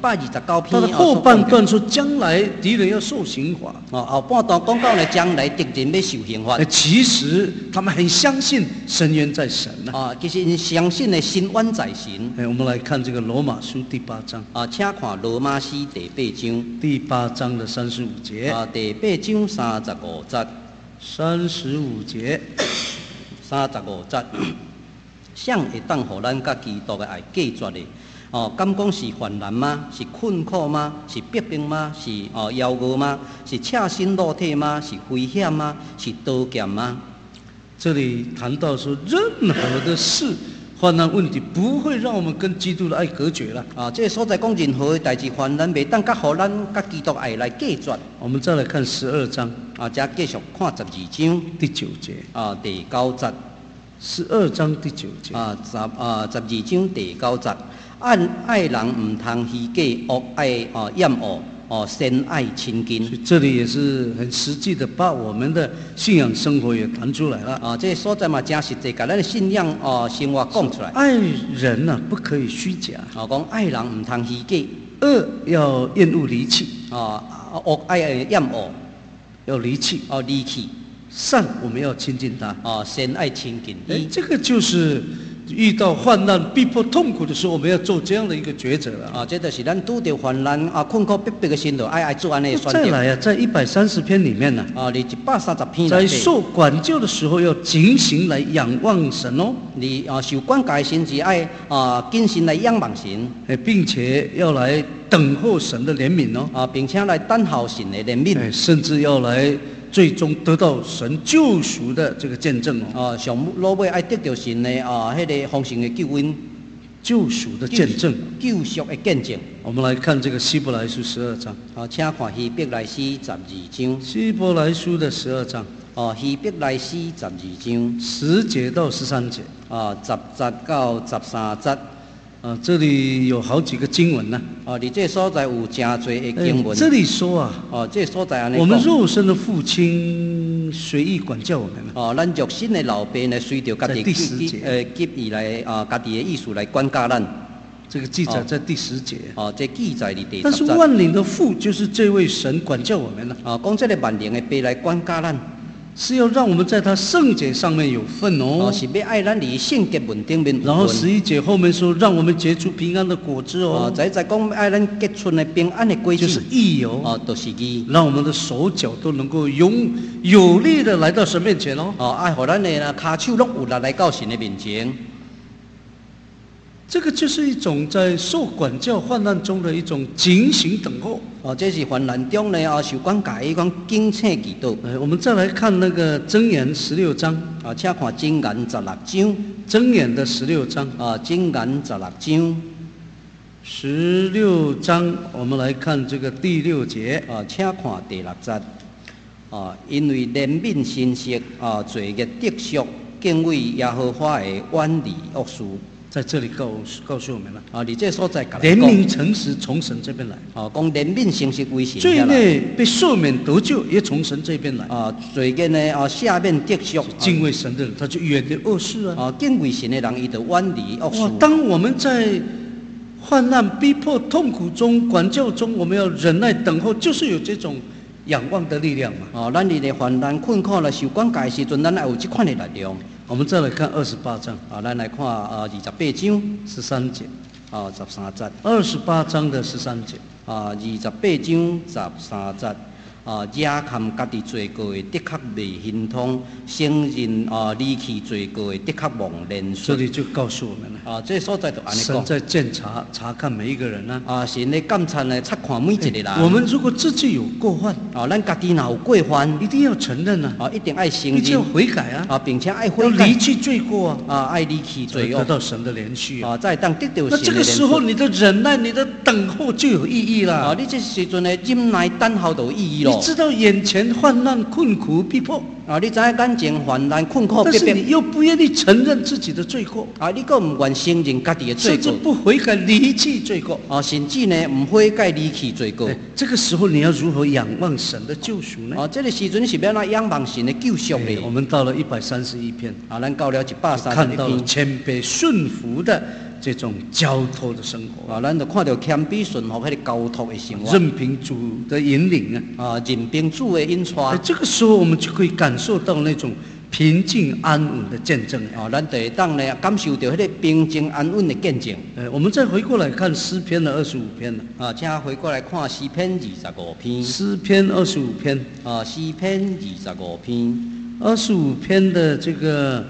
129篇， 它的后半段说将来敌人要受刑罚。 后半段讲到呢将来敌人要受刑罚。 其实他们很相信深渊在神其实因相信呢深渊在神。 我们来看这个罗马书第8章。 请看罗马书第8章。 第8章的35节。 第8章35节。 35节。 35节。谁会当互咱甲基督的爱隔绝的？敢讲是患难吗？是困苦吗？是逼迫吗？是妖恶吗？是赤身裸体吗？是危险吗？是刀剑吗？ 这里谈到说，任何的事、患难问题不会让我们跟基督的爱隔绝了。 这个所在讲任何的代志患难，袂当甲互咱甲基督的爱来隔绝。 我们再来看12章。 再继续看12章第9节。 第9节。 12章第9节。 12章第9节。爱人唔通虚假，恶爱厌恶，先爱亲近。 这里也是很实际的，把我们的信仰生活也谈出来了。 这所在嘛，真实际，把咱的信仰生活讲出来。 爱人不可以虚假。 讲爱人唔通虚假。 恶要厌恶离弃。 恶爱厌恶， 要离弃。 离弃。 善我们要亲近他。 先爱亲近。 这个就是遇到患难、逼迫、痛苦的时候，我们要做这样的一个抉择了。 这就是咱拄到患难困苦逼迫的时候，爱做安尼的选择。 再来在130篇里面呢， 你130篇在受管教的时候要警醒来仰望神哦。 你受管教的时是爱谨慎来仰望神， 并且要来等候神的怜悯哦。 并且来等候神的怜悯， 甚至要来最终得到神救赎的这个见证哦。 上落尾爱得到神的迄个丰盛的救恩。 救赎的见证， 救赎的见证。 我们来看这个希伯来书12章。 请看希伯来书12章。 希伯来书的12章。 希伯来书12章 10节到13节。 10节到13节。 这里有好几个经文呢。 你这所在有真多的经文。 这里说这所在安尼。 我们肉身的父亲随意管教我们了。 咱肉身的老爸呢，随着家己急意来家己的意思来管教咱。 这个记载在第10节。 这记载在第10节。 但是万灵的父就是这位神管教我们了。 讲这个万灵的爸来管教咱。 是要让我们在他圣洁上面有份哦。 是要爱咱伫圣洁门顶面。 然后11节后面说，让我们结出平安的果子哦。 再讲爱咱结出的平安的果子。 就是义哦。 就是义。 让我们的手脚都能够有力的来到神面前哦。 爱互咱的骹手拢有力来到神的面前。 这个就是一种在受管教患难中的一种警醒等候。 这是患难中呢受管教一种警醒祈祷。 我们再来看那个箴言16章。 请看箴言16章。 箴言的16章。 箴言16章。 16章，我们来看这个第6节。 请看第6节。因为怜悯信息罪孽得赎，敬畏耶和华的远离恶事。 在这里告诉我们了。 你这所在怜悯诚实从神这边来。 讲怜悯诚实为神。 罪孽被赦免得救也从神这边来。 罪孽呢赦免得赎。 敬畏神的人，他就远离恶事啊。 敬畏神的人，伊就远离恶事。 当我们在患难、逼迫、痛苦中、管教中，我们要忍耐等候，就是有这种仰望的力量嘛。 咱伫咧患难困苦啦、受管教的时阵，咱要有这款的力量。 我们再来看28章。 咱来看28章 13节。 13节。 28章的13节。 28章13节。惹堪家己罪过的，的确未心痛；承认离弃罪过的，的确忘怜恤。 这里就告诉我们了。 这所在就安尼讲。 神在检查看每一个人呢。 神在监察呢，察看每一个人。 我们如果自己有过犯， 咱家己若有过犯， 一定要承认啊。 一定爱承认。 一定要悔改啊。 并且爱悔改。 要离弃罪过啊。 爱离弃罪恶。 得到神的怜恤啊。 再当得到神的怜恤。 那这个时候，你的忍耐、你的等候就有意义了。 你这时阵的忍耐、等候就有意义咯。 你知道眼前患难、困苦、逼迫。 你知眼前患难、困苦、逼迫。 但是你又不愿意承认自己的罪过。 你又不愿承认家己的罪过。 甚至不悔改、离弃罪过。 甚至呢，不悔改、离弃罪过。 这个时候你要如何仰望神的救赎呢？ 这个时阵是要哪仰望神的救赎呢？ 我们到了131篇。 咱到了131篇。 看到了谦卑顺服的这种交托的生活。 咱就看到谦卑顺服迄个交托的生活。 任凭主的引领啊。 任凭主的引带。 这个时候我们就可以感受到那种平静安稳的见证。 咱就会当呢感受到迄个平静安稳的见证。 我们再回过来看诗篇的25篇了。请回过来看诗篇25篇。 诗篇25篇。 诗篇25篇。 25篇的这个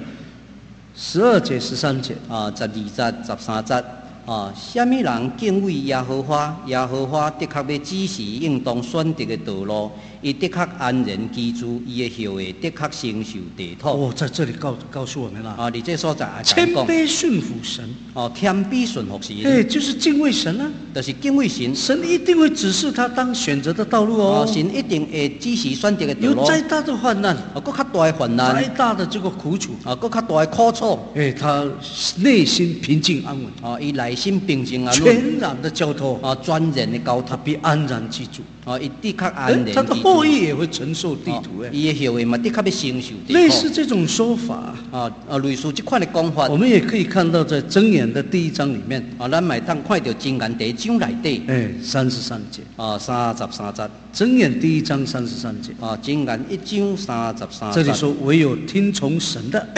12节、13节。 12节、13节。什么人敬畏耶和华？耶和华的确要指示应当选择的道路。伊的确安然居住，伊的后裔的确承受地土。 在这里告诉我们了。 你这所在谦卑顺服神。 谦卑顺服神。 就是敬畏神啊。 就是敬畏神。 神一定会指示他当选择的道路哦。 神一定会指示选择的道路。 有再大的患难， 更较大的患难， 再大的这个苦楚， 更较大的苦楚。 他内心平静安稳。 伊内心平静安稳。 全然的交托。 全然的交托。 他必安然居住。 伊的确安然居住。 他的后裔也会承受地土。 伊的后裔嘛的确要承受地土。 类似这种说法。 类似这款的讲法。 我们也可以看到在箴言的第1章里面。 咱嘛当看到箴言第1章内底。 33节。 33节。 箴言第1章33节。 箴言1章33节。 这里说唯有听从神的，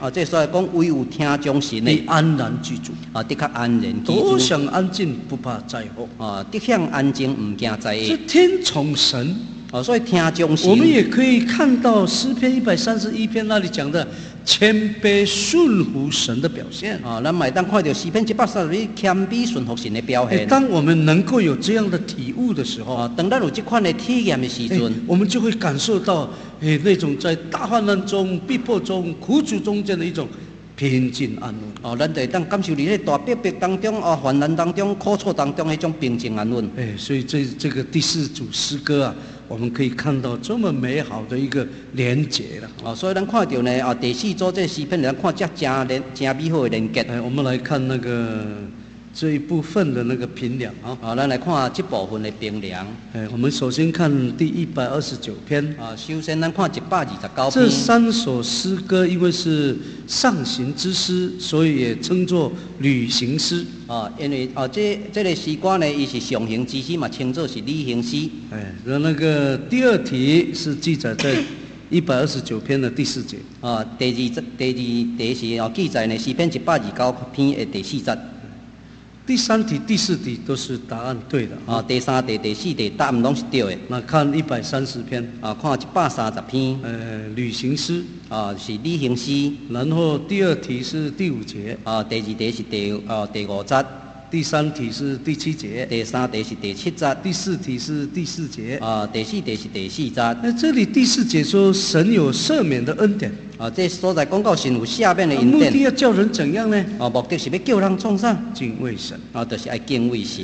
这所以讲唯有听从神的， 安然居住。 的确安然居多住。 想安静，不怕灾祸。 得享安静，唔惊灾是厄。 听从神。 所以听从神。 我们也可以看到诗篇131篇那里讲的谦卑顺服神的表现。 咱咪当看到诗篇131谦卑顺服神的表现。 当我们能够有这样的体悟的时候， 当咱有这款的体验的时阵， 我们就会感受到，那种在大患难中、逼迫中、苦楚中间的一种平静安稳。 咱就当感受你在大逼迫当中、患难当中、苦楚当中那种平静安稳。 所以这个第4组诗歌啊，我们可以看到这么美好的一个连结了。 所以咱看到呢，第4组这诗篇，咱看这真美好的连结。 我们来看那个这一部分的那个评量咱来看这部分的评量。 我们首先看第129篇。 首先咱看129篇。 这3首诗歌因为是上行之诗，所以也称作旅行诗。 因为这个诗歌呢，伊是上行之诗嘛，称作是旅行诗。 那个第2题是记载在129篇的第4节。 第2是记载呢诗篇129篇的第4节。 第3题、第4题都是答案对的。 第3题、第4题答案拢是对的。 那看130篇。 看130篇。 旅行诗。 是旅行诗。 然后第2题是第5节。 第2题是第5节。 第3题是第7节。 第3题是第7节。 第4题是第4节。 第4题是第4节。 那这里第4节说神有赦免的恩典。 这所在讲到神有赦免的恩典。 目的要叫人怎样呢？ 目的是要叫人创啥？ 敬畏神。 就是爱敬畏神。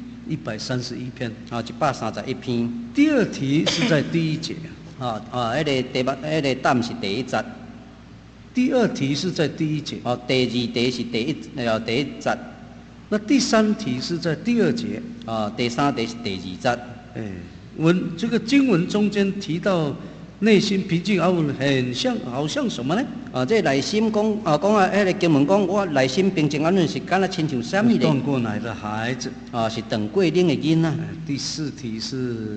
131篇。 131篇。 第2题是在第1节。 那个答案是第1节。 第2题是在第1节。 第2题是第1节。 那第3题是在第2节。 第3题是第2节。 这个经文中间提到内心平静安稳，好像什么呢？ 这内心讲那个经文讲，我内心平静安稳是敢若亲像什么呢？ 断过奶的孩子。 是断过奶的囡仔。 第4题是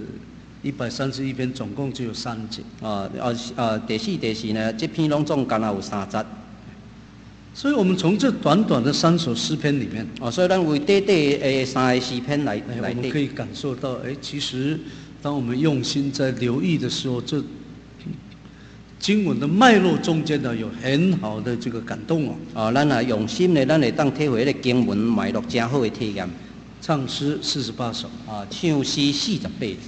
131篇，总共只有3节。 第4题是呢，这篇拢总敢若有3节。 所以我们从这短短的3首诗篇里面， 所以咱为短短的3个诗篇来我们可以感受到，其实当我们用心在留意的时候，这经文的脉络中间呢，有很好的这个感动咱啊用心的，咱会当体会那个经文脉络真好的体验。 唱诗48首。 唱诗48首。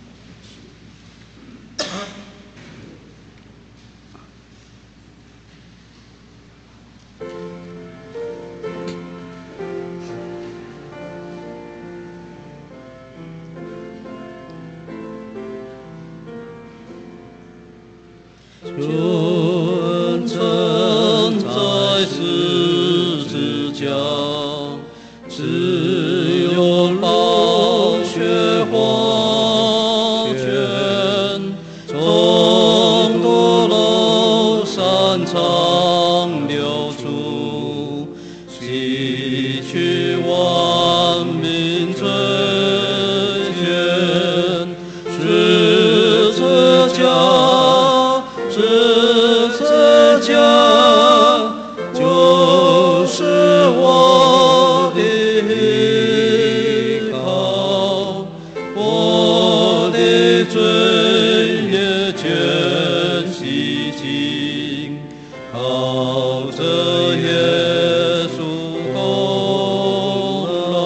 纯真在十字架，只有宝血黄泉，从堕落山场流出，洗去万民罪愆，十字架。十字架就是我的依靠，我的罪孽全洗净，靠着耶稣功劳。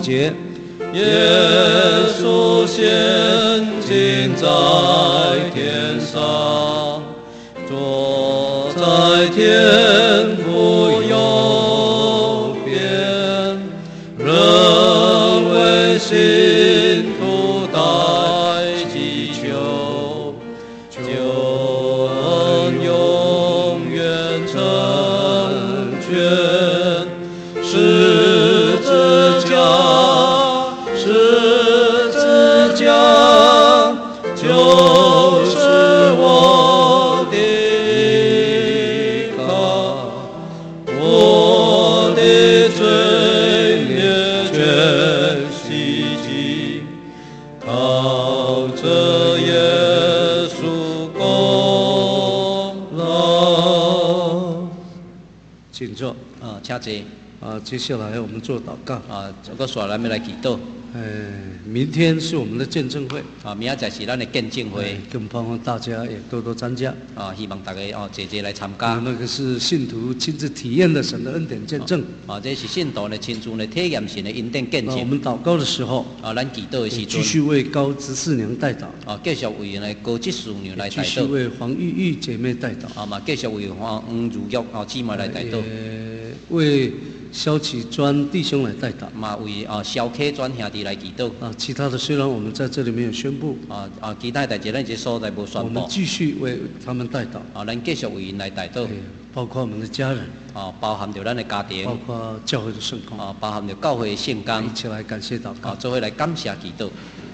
节。 耶稣现今在天上，坐在天父右边，仍为信徒代祈求，救恩永远成全。十字架就是我的依靠，我的罪孽全洗净，靠着耶稣功劳。 请坐。 请坐。 接下来我们做祷告。 这个说咱们来祈祷。 明天是我们的见证会。 明仔载是咱的见证会。 更盼望大家也多多参加。 希望大家节节来参加。 那个是信徒亲自体验的神的恩典见证。 这是信徒的亲自的体验神的恩典见证。 我们祷告的时候， 咱祈祷的时阵， 继续为高执事娘代祷。 继续为那高执事娘来代祷。 继续为黄玉玉姐妹代祷。 继续为黄如玉姊妹来代祷。 为萧启专弟兄来代祷。 为萧启专兄弟来祈祷。 其他的虽然我们在这里没有宣布。 其他代志咱这所在无宣布。 我们继续为他们代祷。 咱继续为因来代祷。 包括我们的家人。 包含着咱的家庭。 包括教会的圣工。 包含着教会的圣工。 一起来感谢祷告。 做伙来感谢祈祷。